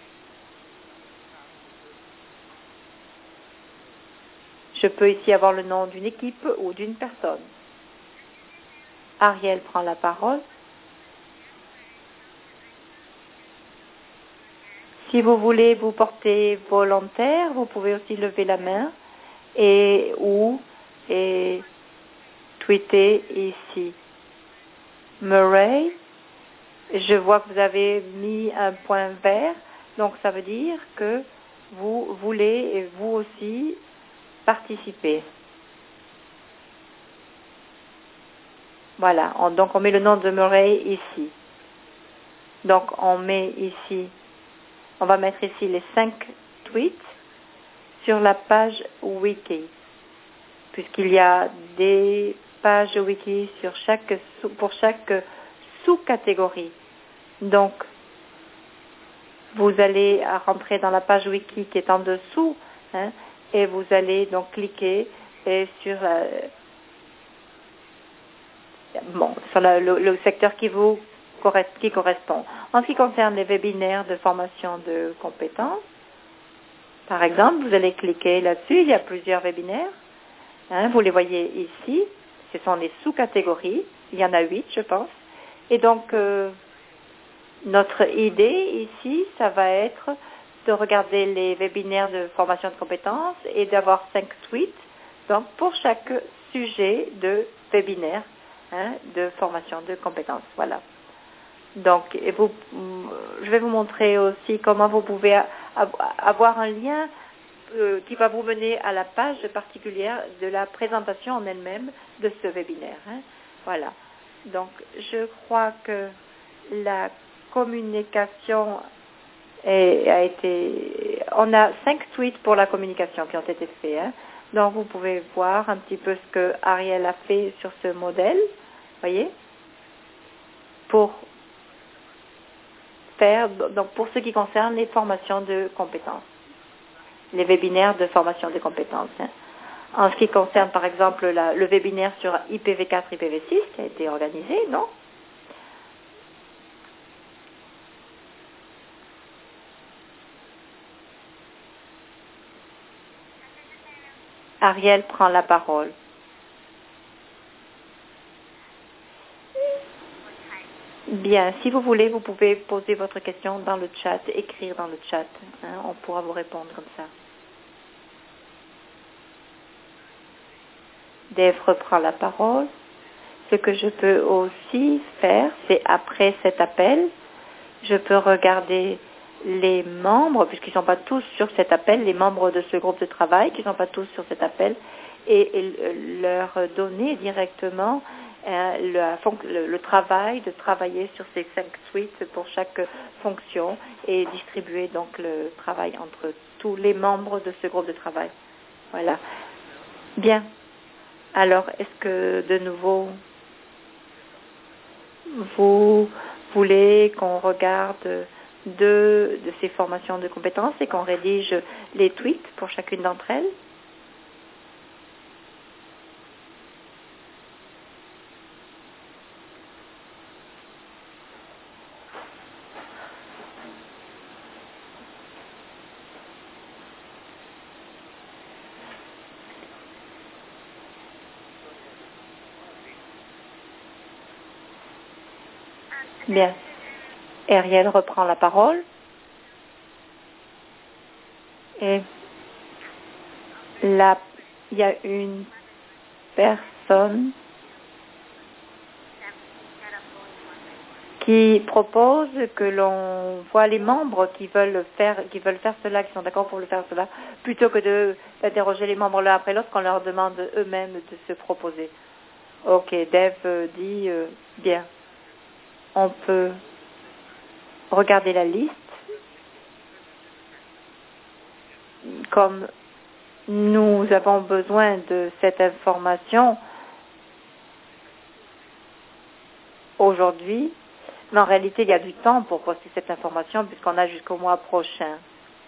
Je peux ici avoir le nom d'une équipe ou d'une personne. Ariel prend la parole. Si vous voulez vous porter volontaire, vous pouvez aussi lever la main et ou et tweeter ici. Murray, je vois que vous avez mis un point vert, donc ça veut dire que vous voulez et vous aussi participer. Voilà, on, donc on met le nom de Murray ici. Donc on met ici, on va mettre ici les cinq tweets sur la page wiki, puisqu'il y a des pages wiki sur chaque, pour chaque sous-catégorie. Donc, vous allez rentrer dans la page wiki qui est en dessous, hein, et vous allez donc cliquer et sur, euh, bon, sur la, le, le secteur qui vous qui correspond. En ce qui concerne les webinaires de formation de compétences, par exemple, vous allez cliquer là-dessus, il y a plusieurs webinaires, hein, vous les voyez ici, ce sont les sous-catégories, il y en a huit, je pense, et donc euh, notre idée ici, ça va être de regarder les webinaires de formation de compétences et d'avoir cinq tweets, donc pour chaque sujet de webinaire, hein, de formation de compétences, voilà. Donc, et vous, je vais vous montrer aussi comment vous pouvez avoir un lien euh, qui va vous mener à la page particulière de la présentation en elle-même de ce webinaire. Hein. Voilà. Donc, je crois que la communication est, a été... On a cinq tweets pour la communication qui ont été faits. Hein. Donc, vous pouvez voir un petit peu ce que Ariel a fait sur ce modèle. Voyez, pour faire, donc pour ce qui concerne les formations de compétences, les webinaires de formation de compétences. Hein. En ce qui concerne, par exemple, la, le webinaire sur I P v quatre, I P v six qui a été organisé, non? Ariel prend la parole. Bien, si vous voulez, vous pouvez poser votre question dans le chat, écrire dans le chat. Hein, on pourra vous répondre comme ça. Dave reprend la parole. Ce que je peux aussi faire, c'est après cet appel, je peux regarder les membres, puisqu'ils ne sont pas tous sur cet appel, les membres de ce groupe de travail, qui ne sont pas tous sur cet appel, et, et leur donner directement euh, la, le, le travail de travailler sur ces cinq suites pour chaque fonction et distribuer donc le travail entre tous les membres de ce groupe de travail. Voilà. Bien. Alors, est-ce que de nouveau, vous voulez qu'on regarde deux de ces formations de compétences et qu'on rédige les tweets pour chacune d'entre elles? Bien. Ariel reprend la parole. Et là, il y a une personne qui propose que l'on voit les membres qui veulent faire, qui veulent faire cela, qui sont d'accord pour le faire cela, plutôt que de, d'interroger les membres l'un après l'autre, qu'on leur demande eux-mêmes de se proposer. Ok, Dave dit, euh, bien, on peut regarder la liste. Comme nous avons besoin de cette information aujourd'hui, mais en réalité, il y a du temps pour poster cette information puisqu'on a jusqu'au mois prochain.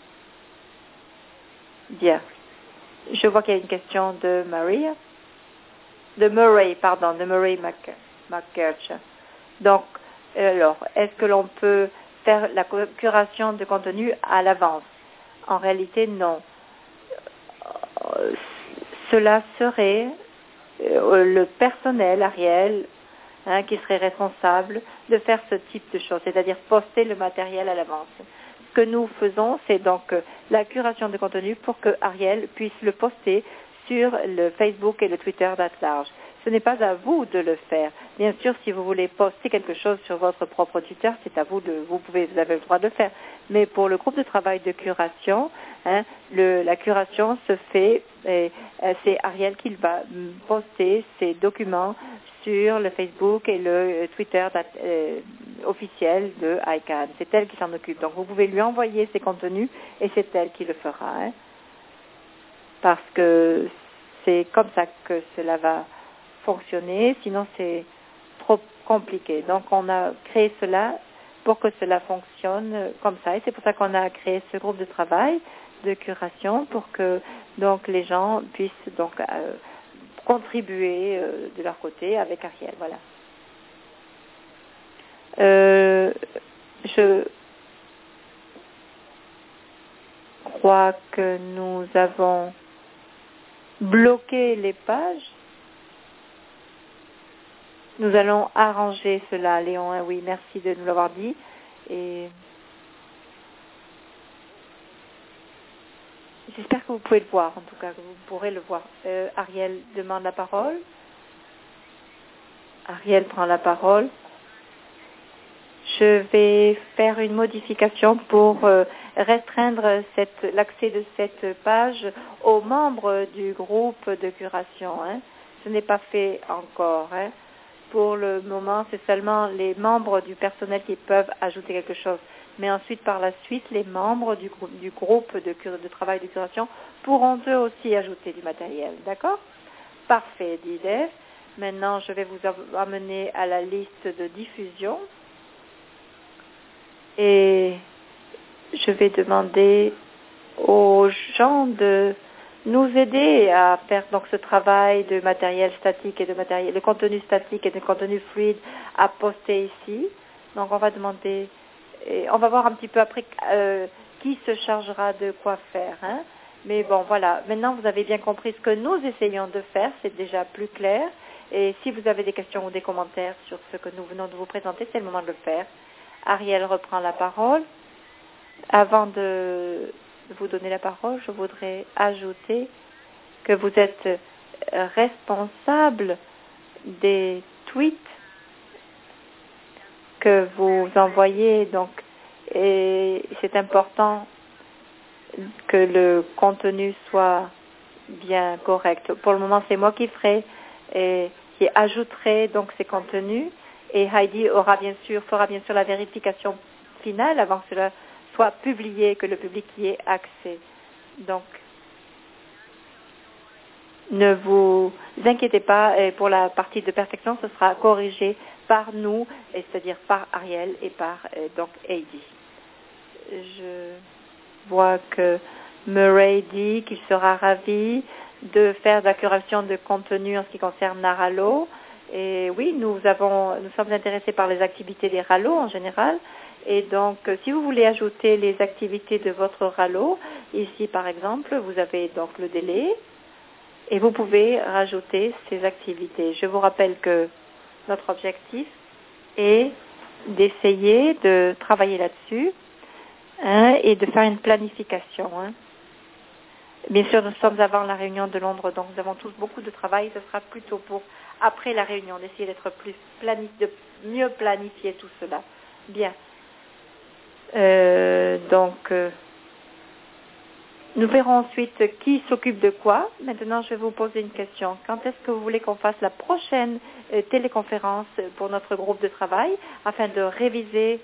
Bien. Je vois qu'il y a une question de Maria, de Murray, pardon, de Murray McKirch. Donc, alors, est-ce que l'on peut faire la curation de contenu à l'avance? En réalité, non. Euh, cela serait euh, le personnel, Ariel, hein, qui serait responsable de faire ce type de choses, c'est-à-dire poster le matériel à l'avance. Ce que nous faisons, c'est donc euh, la curation de contenu pour que Ariel puisse le poster sur le Facebook et le Twitter d'at large. Ce n'est pas à vous de le faire. Bien sûr, si vous voulez poster quelque chose sur votre propre Twitter, c'est à vous de, vous pouvez, vous avez le droit de le faire. Mais pour le groupe de travail de curation, hein, le, la curation se fait, et, euh, c'est Ariel qui va poster ses documents sur le Facebook et le Twitter euh, officiel de I C A N. C'est elle qui s'en occupe. Donc, vous pouvez lui envoyer ses contenus et c'est elle qui le fera. Hein, parce que c'est comme ça que cela va fonctionner, sinon c'est trop compliqué. Donc on a créé cela pour que cela fonctionne comme ça, et c'est pour ça qu'on a créé ce groupe de travail de curation pour que donc les gens puissent donc euh, contribuer euh, de leur côté avec Ariel. Voilà. Euh, je crois que nous avons bloqué les pages. Nous allons arranger cela, Léon. Hein, oui, merci de nous l'avoir dit. Et j'espère que vous pouvez le voir, en tout cas, que vous pourrez le voir. Euh, Ariel demande la parole. Ariel prend la parole. Je vais faire une modification pour euh, restreindre cette, l'accès de cette page aux membres du groupe de curation. Hein. Ce n'est pas fait encore. Hein. Pour le moment, c'est seulement les membres du personnel qui peuvent ajouter quelque chose. Mais ensuite, par la suite, les membres du, grou- du groupe de, cure, de travail de curation pourront eux aussi ajouter du matériel. D'accord? Parfait, dit Dave. Maintenant, je vais vous amener à la liste de diffusion. Et je vais demander aux gens de nous aider à faire donc ce travail de matériel statique et de matériel, de contenu statique et de contenu fluide à poster ici. Donc on va demander, et on va voir un petit peu après euh, qui se chargera de quoi faire. Hein. Mais bon, voilà. Maintenant, vous avez bien compris ce que nous essayons de faire. C'est déjà plus clair. Et si vous avez des questions ou des commentaires sur ce que nous venons de vous présenter, c'est le moment de le faire. Ariel reprend la parole. Avant de vous donner la parole, je voudrais ajouter que vous êtes responsable des tweets que vous envoyez donc et c'est important que le contenu soit bien correct. Pour le moment, c'est moi qui ferai et qui ajouterai donc ces contenus, et Heidi aura bien sûr, fera bien sûr la vérification finale avant que cela soit publié, que le public y ait accès. Donc, ne vous inquiétez pas, et pour la partie de perfection, ce sera corrigé par nous, et c'est-à-dire par Ariel et par euh, donc Heidi. Je vois que Murray dit qu'il sera ravi de faire de la curation de contenu en ce qui concerne Naralo. Et oui, nous avons, nous sommes intéressés par les activités des Ralo en général. Et donc, si vous voulez ajouter les activités de votre Ralo, ici par exemple, vous avez donc le délai et vous pouvez rajouter ces activités. Je vous rappelle que notre objectif est d'essayer de travailler là-dessus hein, et de faire une planification. Hein. Bien sûr, nous sommes avant la réunion de Londres, donc nous avons tous beaucoup de travail. Ce sera plutôt pour après la réunion, d'essayer d'être plus planif- de mieux planifier tout cela. Bien. Euh, donc, euh, nous verrons ensuite qui s'occupe de quoi. Maintenant, je vais vous poser une question. Quand est-ce que vous voulez qu'on fasse la prochaine euh, téléconférence pour notre groupe de travail afin de réviser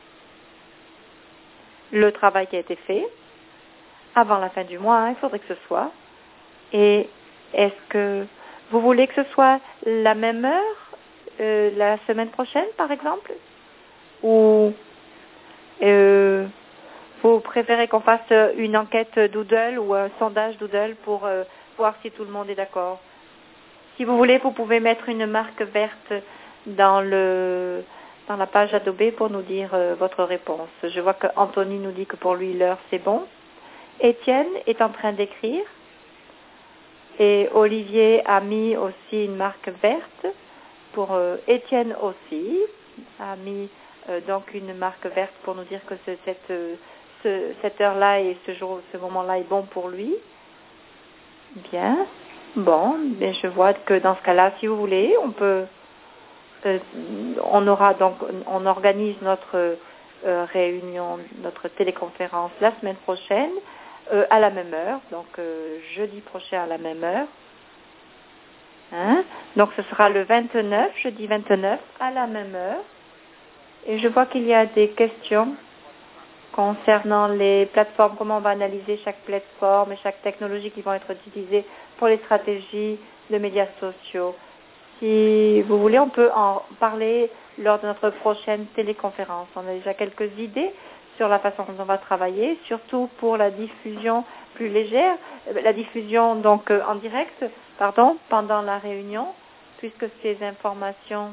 le travail qui a été fait avant la fin du mois, hein, il faudrait que ce soit. Et est-ce que vous voulez que ce soit la même heure euh, la semaine prochaine, par exemple? Ou euh, vous préférez qu'on fasse une enquête Doodle ou un sondage Doodle pour euh, voir si tout le monde est d'accord? Si vous voulez, vous pouvez mettre une marque verte dans le dans la page Adobe pour nous dire euh, votre réponse. Je vois que Anthony nous dit que pour lui l'heure c'est bon. Étienne est en train d'écrire et Olivier a mis aussi une marque verte pour euh, Étienne aussi a mis euh, donc une marque verte pour nous dire que ce, cette, euh, ce, cette heure-là et ce jour, ce moment-là est bon pour lui. Bien, bon, mais je vois que dans ce cas-là, si vous voulez, on peut, euh, on aura donc, on organise notre euh, réunion, notre téléconférence la semaine prochaine. Euh, à la même heure, donc euh, jeudi prochain à la même heure. Hein? Donc ce sera le vingt-neuf, jeudi vingt-neuf à la même heure. Et je vois qu'il y a des questions concernant les plateformes, comment on va analyser chaque plateforme et chaque technologie qui vont être utilisées pour les stratégies de médias sociaux. Si vous voulez, on peut en parler lors de notre prochaine téléconférence. On a déjà quelques idées sur la façon dont on va travailler, surtout pour la diffusion plus légère, la diffusion donc euh, en direct, pardon, pendant la réunion, puisque ces informations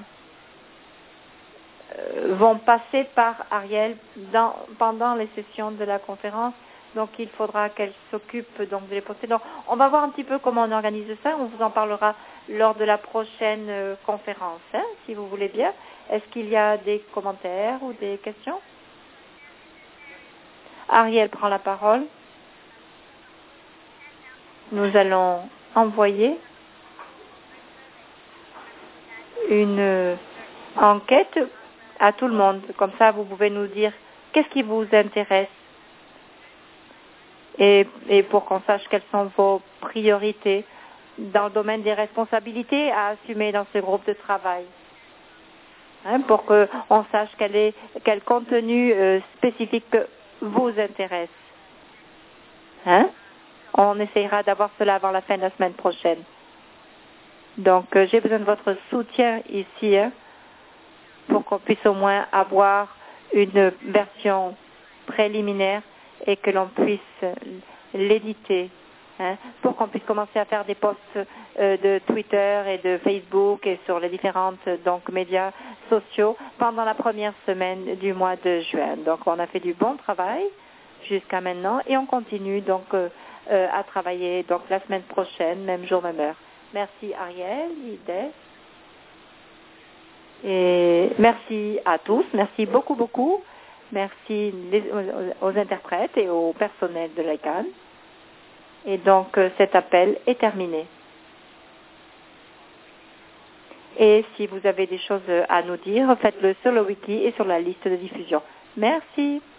euh, vont passer par Ariel dans, pendant les sessions de la conférence. Donc il faudra qu'elle s'occupe donc de les poster. Donc on va voir un petit peu comment on organise ça. On vous en parlera lors de la prochaine euh, conférence, hein, si vous voulez bien. Est-ce qu'il y a des commentaires ou des questions? Ariel prend la parole. Nous allons envoyer une enquête à tout le monde. Comme ça, vous pouvez nous dire qu'est-ce qui vous intéresse et, et pour qu'on sache quelles sont vos priorités dans le domaine des responsabilités à assumer dans ce groupe de travail. Hein, pour qu'on sache quel, est, quel contenu euh, spécifique vous intéresse. Hein? On essayera d'avoir cela avant la fin de la semaine prochaine. Donc, euh, j'ai besoin de votre soutien ici hein, pour qu'on puisse au moins avoir une version préliminaire et que l'on puisse l'éditer. Hein, pour qu'on puisse commencer à faire des posts euh, de Twitter et de Facebook et sur les différentes donc médias sociaux pendant la première semaine du mois de juin. Donc on a fait du bon travail jusqu'à maintenant et on continue donc euh, euh, à travailler donc la semaine prochaine, même jour, même heure. Merci Ariel, Idès. Et merci à tous, merci beaucoup beaucoup. Merci les, aux, aux interprètes et au personnel de l'I C A N. Et donc, euh, cet appel est terminé. Et si vous avez des choses à nous dire, faites-le sur le wiki et sur la liste de diffusion. Merci.